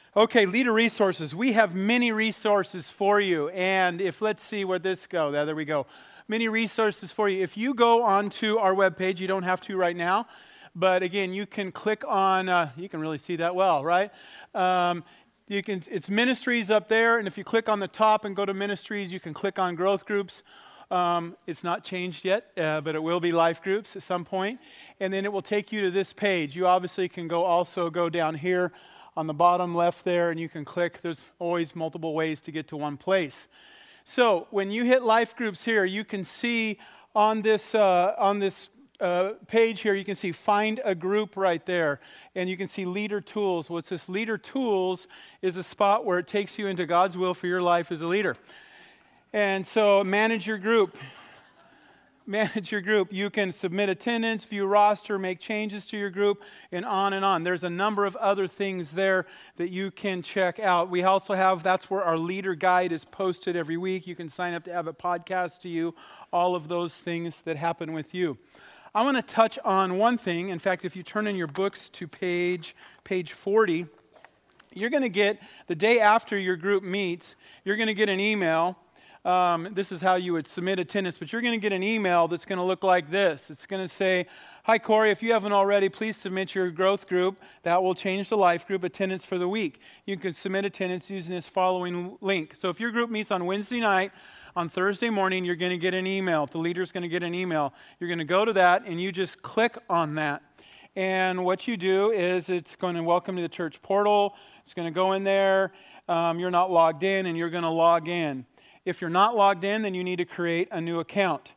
Okay, leader resources. We have many resources for you. And let's see where this goes. There we go. Many resources for you. If you go onto our webpage, you don't have to right now. But again, you can click on, you can really see that well, right? It's ministries up there. And if you click on the top and go to ministries, you can click on growth groups. It's not changed yet, but it will be life groups at some point. And then it will take you to this page. You obviously can also go down here on the bottom left there, and you can click. There's always multiple ways to get to one place. So when you hit life groups here, you can see on this page here, you can see find a group right there. And you can see leader tools. What's this? Leader tools is a spot where it takes you into God's will for your life as a leader. And so manage your group. Manage your group. You can submit attendance, view roster, make changes to your group, and on and on. There's a number of other things there that you can check out. We also have, that's where our leader guide is posted every week. You can sign up to have it podcast to you, all of those things that happen with you. I want to touch on one thing. In fact, if you turn in your books to page 40, you're going to get, the day after your group meets, you're going to get an email. This is how you would submit attendance, but you're going to get an email that's going to look like this. It's going to say, "Hi Corey, if you haven't already, please submit your growth group. That will change the life group attendance for the week." You can submit attendance using this following link. So if your group meets on Wednesday night, on Thursday morning, you're going to get an email. The leader's going to get an email. You're going to go to that, and you just click on that. And what you do is it's going to welcome to the church portal. It's going to go in there. You're not logged in, and you're going to log in. If you're not logged in, then you need to create a new account.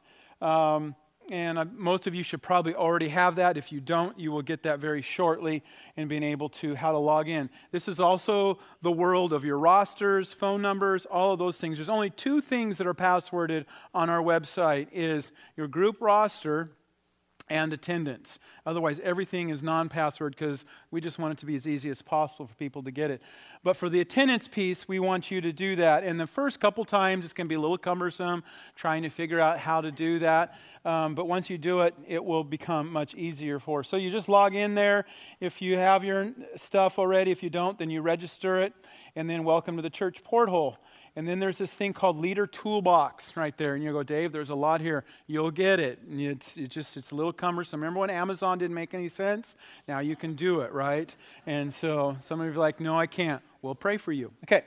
Most of you should probably already have that. If you don't, you will get that very shortly in being able to how to log in. This is also the world of your rosters, phone numbers, all of those things. There's only two things that are passworded on our website is your group roster and attendance. Otherwise, everything is non-password because we just want it to be as easy as possible for people to get it. But for the attendance piece, we want you to do that. And the first couple times, it's going to be a little cumbersome trying to figure out how to do that. But once you do it, it will become much easier for us. So you just log in there. If you have your stuff already, if you don't, then you register it. And then welcome to the church porthole. And then there's this thing called Leader Toolbox right there. And you go, "Dave, there's a lot here." You'll get it. And it's a little cumbersome. Remember when Amazon didn't make any sense? Now you can do it, right? And so some of you are like, "No, I can't." We'll pray for you. Okay.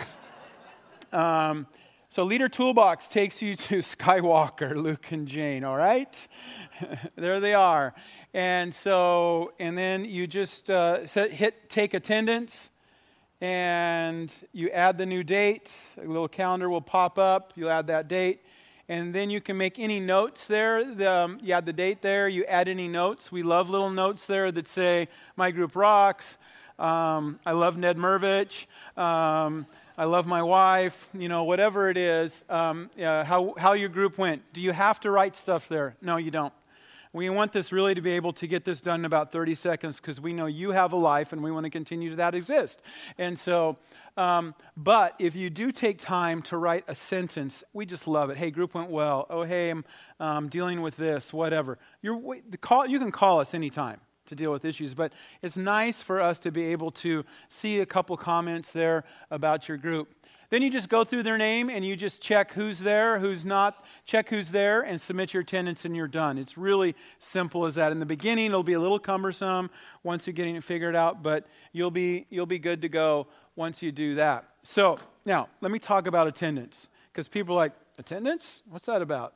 So Leader Toolbox takes you to Skywalker, Luke and Jane, all right? There they are. And then you just hit take attendance. And you add the new date. A little calendar will pop up. You add that date. And then you can make any notes there. You add the date there. You add any notes. We love little notes there that say, "My group rocks." "I love Ned Mervich." "I love my wife." Whatever it is. How your group went. Do you have to write stuff there? No, you don't. We want this really to be able to get this done in about 30 seconds because we know you have a life and we want to continue that exist. And so, but if you do take time to write a sentence, we just love it. "Hey, group went well." "Oh, hey, I'm dealing with this," whatever. You can call us anytime to deal with issues, but it's nice for us to be able to see a couple comments there about your group. Then you just go through their name and you just check who's there, who's not, check who's there, and submit your attendance and you're done. It's really simple as that. In the beginning, it'll be a little cumbersome once you're getting it figured out, but you'll be good to go once you do that. So now, let me talk about attendance, because people are like, "Attendance? What's that about?"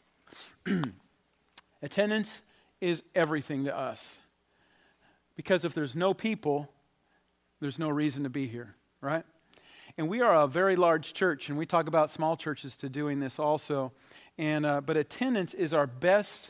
Attendance is everything to us. Because if there's no people, there's no reason to be here, right? And we are a very large church, and we talk about small churches to doing this also. But attendance is our best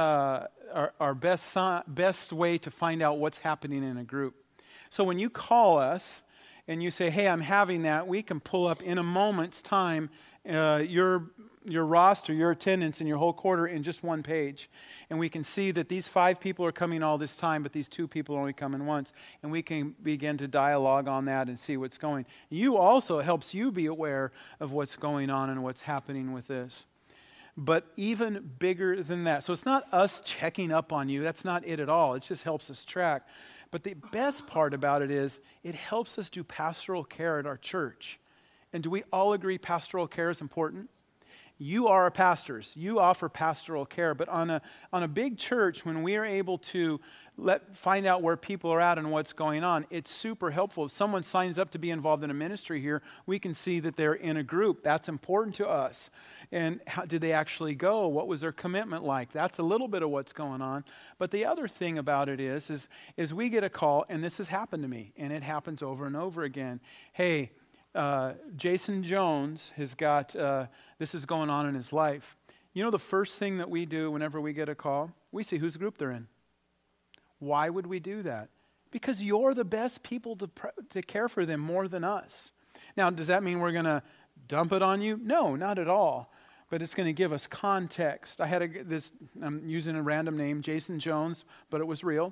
way to find out what's happening in a group. So when you call us and you say, "Hey, I'm having that," we can pull up in a moment's time your roster, your attendance, and your whole quarter in just one page. And we can see that these 5 people are coming all this time, but these 2 people are only coming once. And we can begin to dialogue on that and see what's going. You also, it helps you be aware of what's going on and what's happening with this. But even bigger than that. So it's not us checking up on you. That's not it at all. It just helps us track. But the best part about it is it helps us do pastoral care at our church. And do we all agree pastoral care is important? You are pastors. You offer pastoral care. But on a big church, when we are able to find out where people are at and what's going on, it's super helpful. If someone signs up to be involved in a ministry here, we can see that they're in a group. That's important to us. And how did they actually go? What was their commitment like? That's a little bit of what's going on. But the other thing about it is we get a call, and this has happened to me, and it happens over and over again. Hey, Jason Jones has got, this is going on in his life. You know the first thing that we do whenever we get a call? We see whose group they're in. Why would we do that? Because you're the best people to care for them more than us. Now, does that mean we're going to dump it on you? No, not at all. But it's going to give us context. I had I'm using a random name, Jason Jones, but it was real.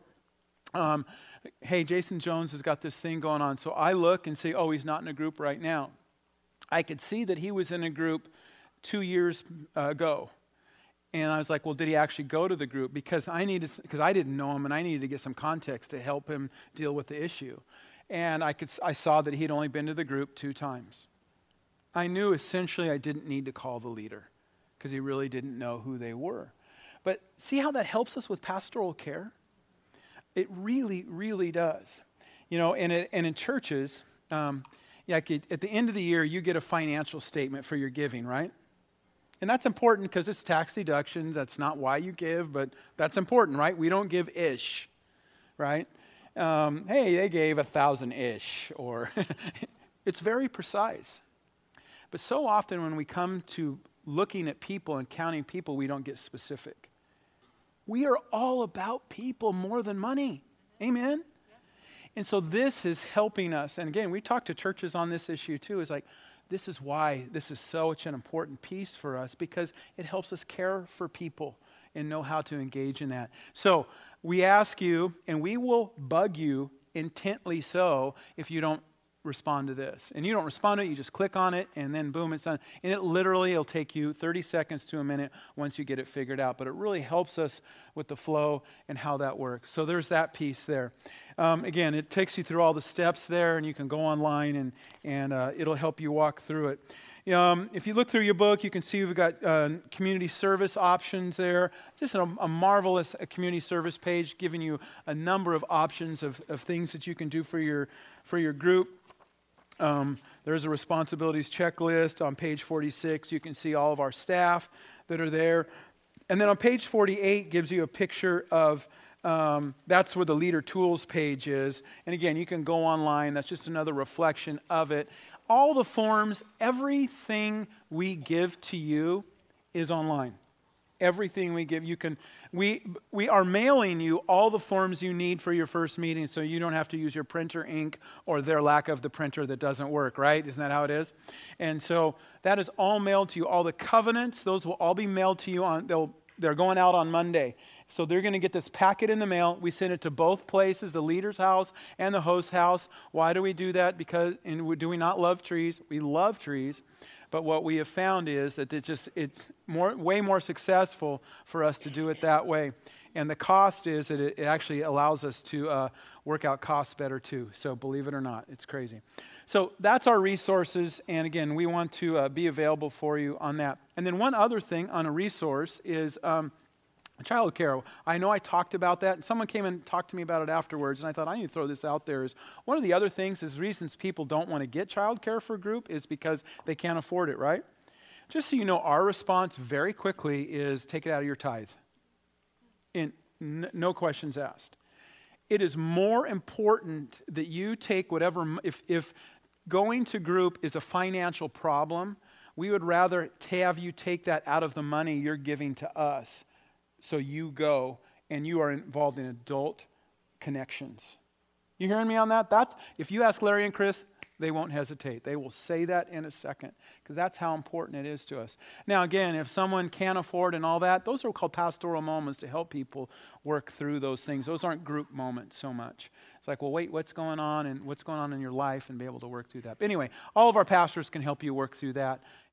Hey, Jason Jones has got this thing going on. So I look and say, oh, he's not in a group right now. I could see that he was in a group 2 years ago. And I was like, well, did he actually go to the group? Because I didn't know him and I needed to get some context to help him deal with the issue. And I saw that he'd only been to the group 2 times. I knew essentially I didn't need to call the leader because he really didn't know who they were. But see how that helps us with pastoral care? It really, really does. You know, and in churches, like at the end of the year, you get a financial statement for your giving, right? And that's important because it's tax deductions. That's not why you give, but that's important, right? We don't give ish, right? Hey, they gave 1,000-ish, or it's very precise. But so often when we come to looking at people and counting people, we don't get specific. We are all about people more than money. Amen? And so this is helping us. And again, we talk to churches on this issue too. It's like, this is why this is such an important piece for us, because it helps us care for people and know how to engage in that. So we ask you, and we will bug you intently so if you don't respond to this. And you don't respond to it, you just click on it, and then boom, it's done. And it'll take you 30 seconds to a minute once you get it figured out. But it really helps us with the flow and how that works. So there's that piece there. Again, it takes you through all the steps there, and you can go online, and it'll help you walk through it. If you look through your book, you can see we've got community service options there. Just a marvelous community service page giving you a number of options of things that you can do for your group. There's a responsibilities checklist on page 46. You can see all of our staff that are there. And then on page 48 gives you a picture of, that's where the leader tools page is. And again, you can go online. That's just another reflection of it. All the forms, everything we give to you is online. Everything we give, we are mailing you all the forms you need for your first meeting, so you don't have to use your printer ink or their lack of the printer that doesn't work, right? Isn't that how it is? And so that is all mailed to you. All the covenants, those will all be mailed to you they're going out on Monday. So they're going to get this packet in the mail. We send it to both places, the leader's house and the host's house. Why do we do that? Do we not love trees? We love trees. But what we have found is that it's way more successful for us to do it that way. And the cost is that it actually allows us to work out costs better too. So believe it or not, it's crazy. So that's our resources. And again, we want to be available for you on that. And then one other thing on a resource is child care. I know I talked about that, and someone came and talked to me about it afterwards, and I thought I need to throw this out there. Is one of the other things is reasons people don't want to get child care for a group is because they can't afford it, right? Just so you know, our response very quickly is take it out of your tithe. And no questions asked. It is more important that you take whatever, if going to group is a financial problem, we would rather have you take that out of the money you're giving to us. So you go and you are involved in adult connections. You hearing me on that? If you ask Larry and Chris, they won't hesitate. They will say that in a second because that's how important it is to us. Now again, if someone can't afford and all that, those are called pastoral moments to help people work through those things. Those aren't group moments so much. It's like, well, wait, what's going on and what's going on in your life and be able to work through that. But anyway, all of our pastors can help you work through that.